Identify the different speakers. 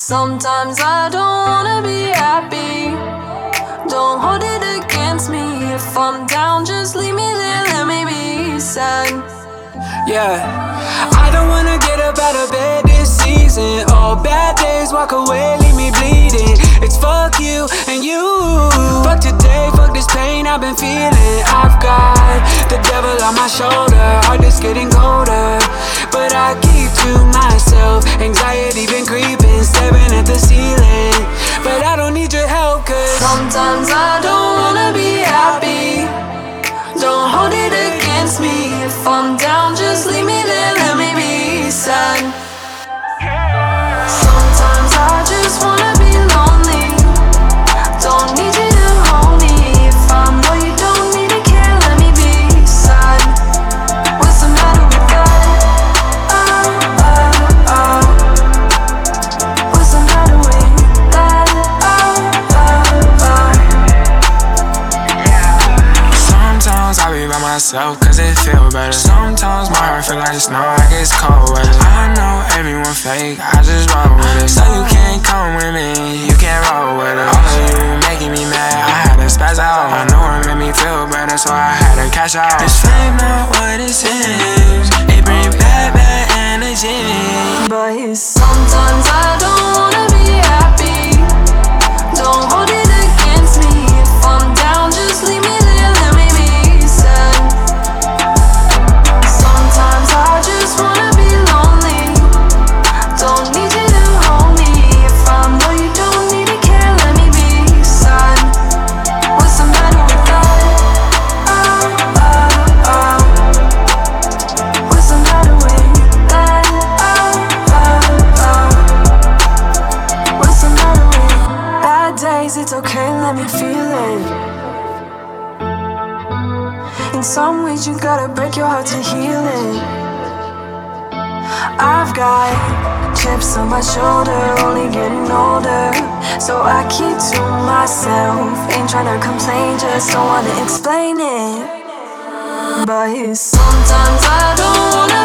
Speaker 1: Sometimes I don't wanna be happy. Don't hold it against me. If I'm down, just leave me there, let me be sad.
Speaker 2: Yeah, I don't wanna get up out of bed this season. All bad days, walk away, leave me bleeding. It's fuck you and you. Fuck today, fuck this pain I've been feeling. I've got the devil on my shoulder, heart is getting colder, but I keep to myself. Anxiety been creeping, staring at the ceiling, but I don't need your help, cause
Speaker 1: sometimes I don't wanna be happy. Don't hold it against me. If I'm down, just leave me there, let me be sad. Sometimes I just wanna be lonely. Don't need you to hold me. If I know you don't need to care, let me be sad. What's the matter with that? What's the matter with that?
Speaker 3: Sometimes I be by myself cause it feel better. Sometimes my heart feel like snow, like it's cold weather. I know everyone fake, I just roll with it. So you can't come with me, you can't roll with it. All of you making me mad, I had to spaz out. I know it made me feel better, so I had to cash out. This fame not what it seems, it bring bad energy.
Speaker 1: But sometimes I don't wanna be happy. Don't hold it against me. If I'm down, just leave me there, let me be sad. Sometimes I just wanna be lonely. Don't need you to hold me. If I know you don't need to care, let me be sad. What's the matter with that? What's the matter with that? What's the matter with bad days? It's okay, let me feel it. In some ways you gotta break your heart to heal it. I've got chips on my shoulder, only getting older, so I keep to myself. Ain't tryna complain, just don't wanna explain it. But sometimes I don't wanna